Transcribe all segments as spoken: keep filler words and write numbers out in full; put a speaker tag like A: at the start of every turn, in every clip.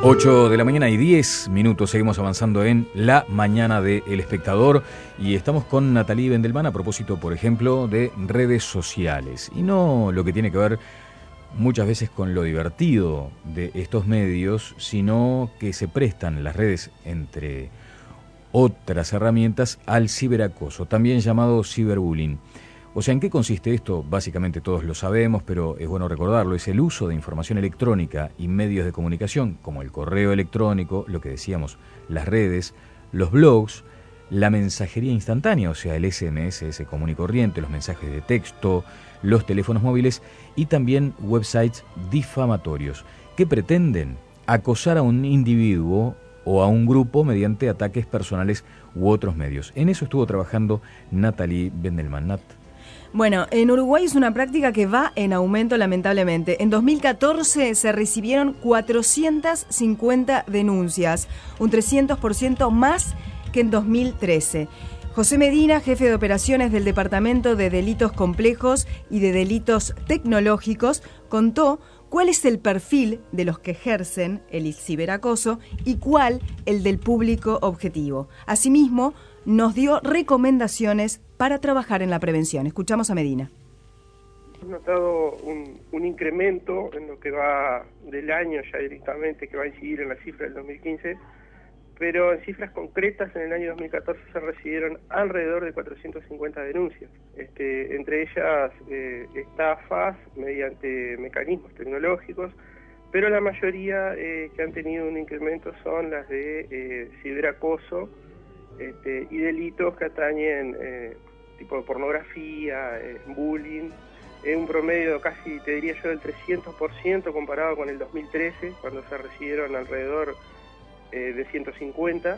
A: ocho de la mañana y diez minutos, seguimos avanzando en la mañana de El Espectador y estamos con Natalie Vendelman a propósito, por ejemplo, de redes sociales y no lo que tiene que ver muchas veces con lo divertido de estos medios, sino que se prestan las redes, entre otras herramientas, al ciberacoso, también llamado ciberbullying. O sea, ¿en qué consiste esto? Básicamente todos lo sabemos, pero es bueno recordarlo. Es el uso de información electrónica y medios de comunicación, como el correo electrónico, lo que decíamos, las redes, los blogs, la mensajería instantánea, o sea, el ese eme ese, ese común y corriente, los mensajes de texto, los teléfonos móviles y también websites difamatorios, que pretenden acosar a un individuo o a un grupo mediante ataques personales u otros medios. En eso estuvo trabajando Natalie Vendelman. Nat.
B: Bueno, en Uruguay es una práctica que va en aumento lamentablemente. En dos mil catorce se recibieron cuatrocientas cincuenta denuncias, un trescientos por ciento más que en dos mil trece. José Medina, jefe de operaciones del Departamento de Delitos Complejos y de Delitos Tecnológicos, contó cuál es el perfil de los que ejercen el ciberacoso y cuál el del público objetivo. Asimismo, nos dio recomendaciones para trabajar en la prevención. Escuchamos a Medina.
C: Hemos notado un, un incremento en lo que va del año ya directamente, que va a incidir en la cifra del dos mil quince, pero en cifras concretas en el año dos mil catorce se recibieron alrededor de cuatrocientas cincuenta denuncias, este, entre ellas eh, estafas mediante mecanismos tecnológicos, pero la mayoría eh, que han tenido un incremento son las de eh, ciberacoso este, y delitos que atañen eh, tipo de pornografía, eh, bullying, en un promedio casi, te diría yo, del trescientos por ciento comparado con el dos mil trece, cuando se recibieron alrededor eh, de ciento cincuenta,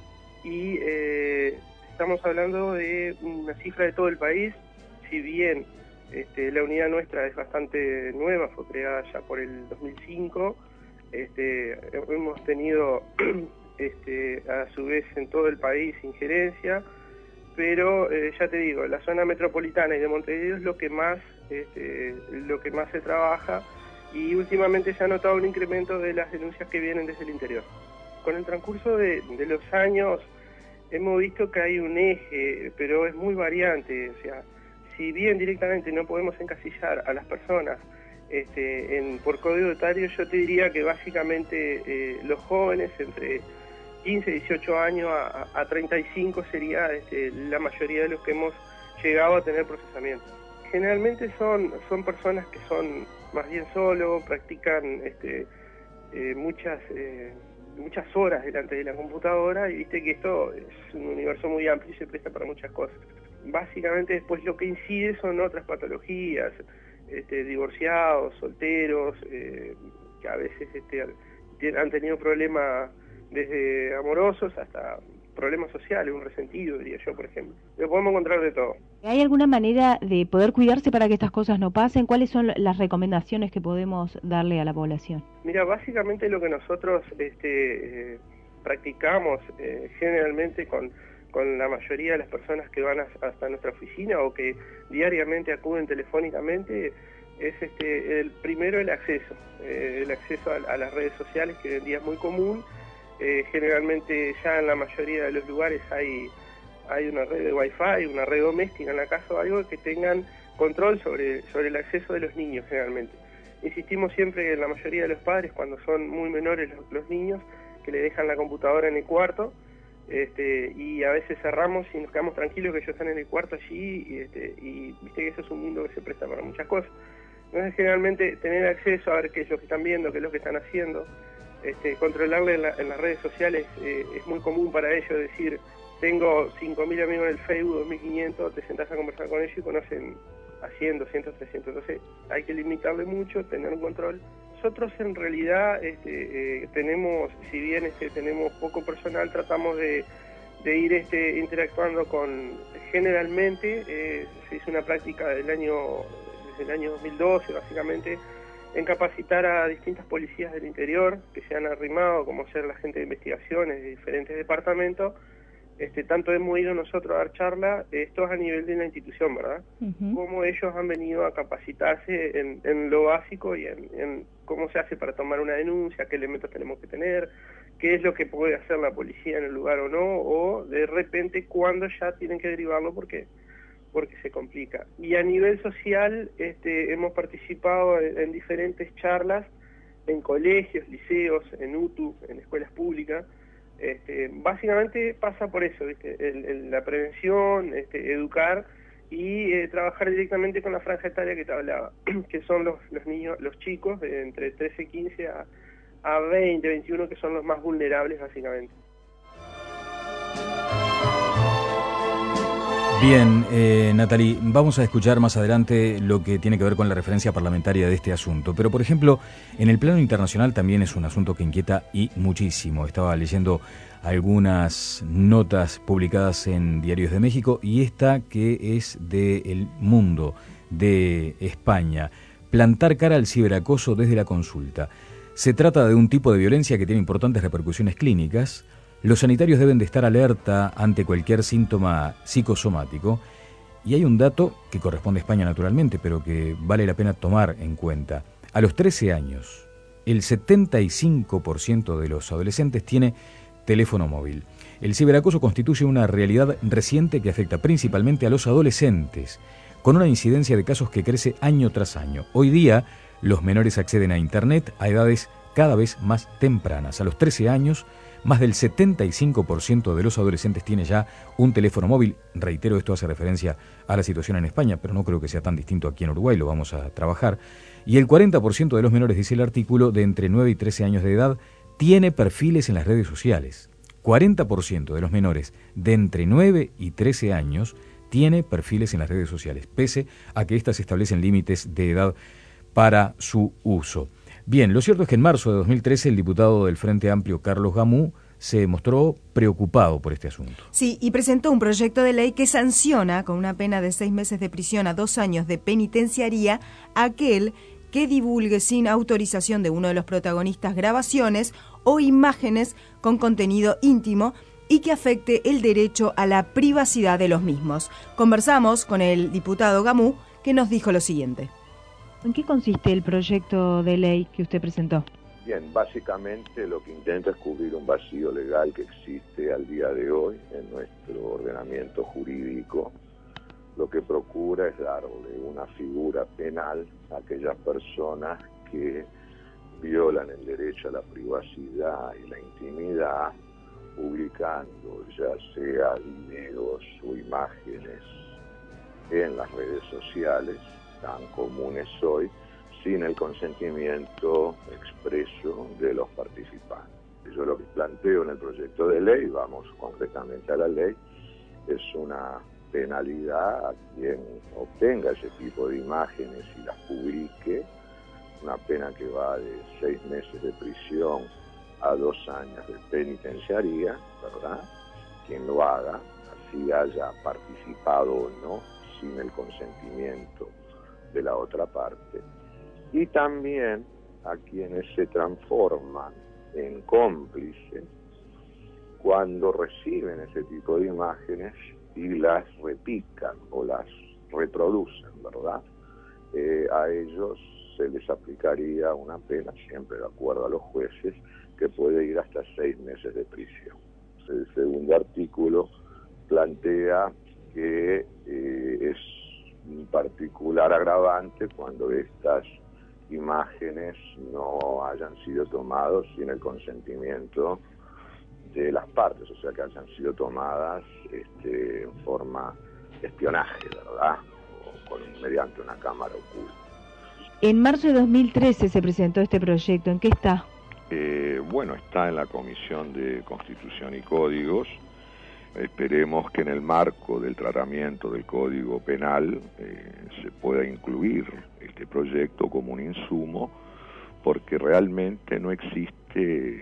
C: y eh, estamos hablando de una cifra de todo el país. Si bien este, la unidad nuestra es bastante nueva, fue creada ya por el dos mil cinco, este, hemos tenido este, a su vez en todo el país injerencia, pero eh, ya te digo, la zona metropolitana y de Montevideo es lo que más este, lo que más se trabaja, y últimamente se ha notado un incremento de las denuncias que vienen desde el interior. Con el transcurso de, de los años hemos visto que hay un eje, pero es muy variante. O sea, si bien directamente no podemos encasillar a las personas este, en, por código etario, yo te diría que básicamente eh, los jóvenes entre quince, dieciocho años a, a treinta y cinco sería este, la mayoría de los que hemos llegado a tener procesamiento. Generalmente son, son personas que son más bien solo, practican este, eh, muchas, eh, muchas horas delante de la computadora, y viste que esto es un universo muy amplio y se presta para muchas cosas. Básicamente después lo que incide son otras patologías, este, divorciados, solteros, eh, que a veces este, han tenido problemas desde amorosos hasta problemas sociales, un resentido, diría yo, por ejemplo. Lo podemos encontrar de todo.
D: ¿Hay alguna manera de poder cuidarse para que estas cosas no pasen? ¿Cuáles son las recomendaciones que podemos darle a la población?
C: Mira, básicamente lo que nosotros este, eh, practicamos eh, generalmente con, con la mayoría de las personas que van a, hasta nuestra oficina o que diariamente acuden telefónicamente es este, el primero el acceso, eh, el acceso a, a las redes sociales, que hoy en día es muy común. Eh, generalmente ya en la mayoría de los lugares hay, hay una red de wifi, una red doméstica en la casa o algo que tengan control sobre, sobre el acceso de los niños generalmente. Insistimos siempre en la mayoría de los padres, cuando son muy menores los, los niños, que le dejan la computadora en el cuarto, este, y a veces cerramos y nos quedamos tranquilos que ellos están en el cuarto allí, y, este, y viste que eso es un mundo que se presta para muchas cosas. Entonces generalmente tener acceso a ver qué es lo que están viendo, qué es lo que están haciendo. Este, controlarle en, la, en las redes sociales eh, es muy común para ellos decir, tengo cinco mil amigos en el Facebook, dos mil quinientos, te sentás a conversar con ellos y conocen a cien, doscientos, trescientos, entonces hay que limitarle mucho, tener un control. Nosotros en realidad este, eh, tenemos, si bien este, tenemos poco personal, tratamos de, de ir este, interactuando con, generalmente, eh, se hizo una práctica del año, desde el año dos mil doce básicamente, en capacitar a distintas policías del interior que se han arrimado, como ser la gente de investigaciones de diferentes departamentos, este, tanto hemos ido nosotros a dar charla, esto es a nivel de la institución, ¿verdad? Uh-huh. Cómo ellos han venido a capacitarse en, en lo básico y en, en cómo se hace para tomar una denuncia, qué elementos tenemos que tener, qué es lo que puede hacer la policía en el lugar o no, o de repente cuándo ya tienen que derivarlo porque porque se complica. Y a nivel social este, hemos participado en, en diferentes charlas en colegios, liceos, en U T U, en escuelas públicas. Este, básicamente pasa por eso, ¿viste? El, el, la prevención, este, educar y eh, trabajar directamente con la franja etaria que te hablaba, que son los, los niños, los chicos de entre trece y quince a, a veinte, veintiuno, que son los más vulnerables básicamente.
A: Bien, eh, Natalie, vamos a escuchar más adelante lo que tiene que ver con la referencia parlamentaria de este asunto. Pero, por ejemplo, en el plano internacional también es un asunto que inquieta y muchísimo. Estaba leyendo algunas notas publicadas en Diarios de México y esta que es de El Mundo, de España. Plantar cara al ciberacoso desde la consulta. Se trata de un tipo de violencia que tiene importantes repercusiones clínicas. Los sanitarios deben de estar alerta ante cualquier síntoma psicosomático y hay un dato que corresponde a España naturalmente, pero que vale la pena tomar en cuenta. A los trece años, el setenta y cinco por ciento de los adolescentes tiene teléfono móvil. El ciberacoso constituye una realidad reciente que afecta principalmente a los adolescentes, con una incidencia de casos que crece año tras año. Hoy día, los menores acceden a Internet a edades cada vez más tempranas. A los trece años, más del setenta y cinco por ciento de los adolescentes tiene ya un teléfono móvil. Reitero, esto hace referencia a la situación en España, pero no creo que sea tan distinto aquí en Uruguay, lo vamos a trabajar. Y el cuarenta por ciento de los menores, dice el artículo, de entre nueve y trece años de edad, tiene perfiles en las redes sociales. cuarenta por ciento de los menores de entre nueve y trece años tiene perfiles en las redes sociales, pese a que éstas establecen límites de edad para su uso. Bien, lo cierto es que en marzo de dos mil trece el diputado del Frente Amplio, Carlos Gamú, se mostró preocupado por este asunto.
B: Sí, y presentó un proyecto de ley que sanciona con una pena de seis meses de prisión a dos años de penitenciaría a aquel que divulgue sin autorización de uno de los protagonistas grabaciones o imágenes con contenido íntimo y que afecte el derecho a la privacidad de los mismos. Conversamos con el diputado Gamú, que nos dijo lo siguiente.
D: ¿En qué consiste el proyecto de ley que usted presentó?
E: Bien, básicamente lo que intenta es cubrir un vacío legal que existe al día de hoy en nuestro ordenamiento jurídico. Lo que procura es darle una figura penal a aquellas personas que violan el derecho a la privacidad y la intimidad, publicando ya sea videos o imágenes en las redes sociales, tan comunes hoy, sin el consentimiento expreso de los participantes. Yo lo que planteo en el proyecto de ley, vamos concretamente a la ley, es una penalidad a quien obtenga ese tipo de imágenes y las publique, una pena que va de seis meses de prisión a dos años de penitenciaría, ¿verdad? Quien lo haga, así haya participado o no, sin el consentimiento de la otra parte, y también a quienes se transforman en cómplices cuando reciben ese tipo de imágenes y las repican o las reproducen, ¿verdad? Eh, a ellos se les aplicaría una pena, siempre de acuerdo a los jueces, que puede ir hasta seis meses de prisión. El segundo artículo plantea que eh, es un particular agravante cuando estas imágenes no hayan sido tomadas sin el consentimiento de las partes, o sea, que hayan sido tomadas este, en forma de espionaje, ¿verdad? O con, mediante una cámara oculta.
D: En marzo de dos mil trece se presentó este proyecto. ¿En qué está?
E: Eh, bueno, está en la Comisión de Constitución y Códigos. Esperemos que en el marco del tratamiento del Código Penal eh, se pueda incluir este proyecto como un insumo, porque realmente no existe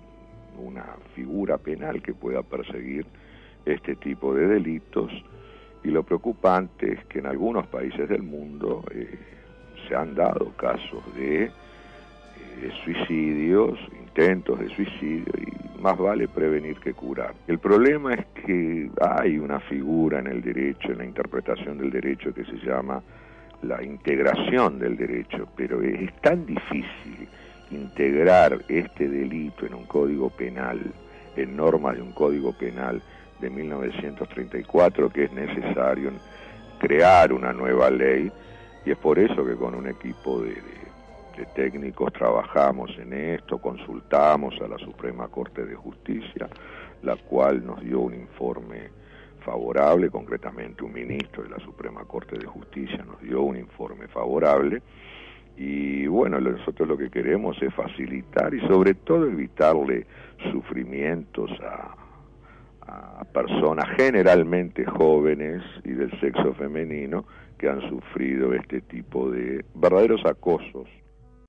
E: una figura penal que pueda perseguir este tipo de delitos, y lo preocupante es que en algunos países del mundo eh, se han dado casos de eh, suicidios, intentos de suicidio, y más vale prevenir que curar. El problema es que hay una figura en el derecho, en la interpretación del derecho, que se llama la integración del derecho, pero es tan difícil integrar este delito en un código penal, en normas de un código penal de mil novecientos treinta y cuatro, que es necesario crear una nueva ley, y es por eso que con un equipo de, de de técnicos trabajamos en esto, consultamos a la Suprema Corte de Justicia, la cual nos dio un informe favorable, concretamente un ministro de la Suprema Corte de Justicia nos dio un informe favorable, y bueno, nosotros lo que queremos es facilitar y sobre todo evitarle sufrimientos a, a personas generalmente jóvenes y del sexo femenino que han sufrido este tipo de verdaderos acosos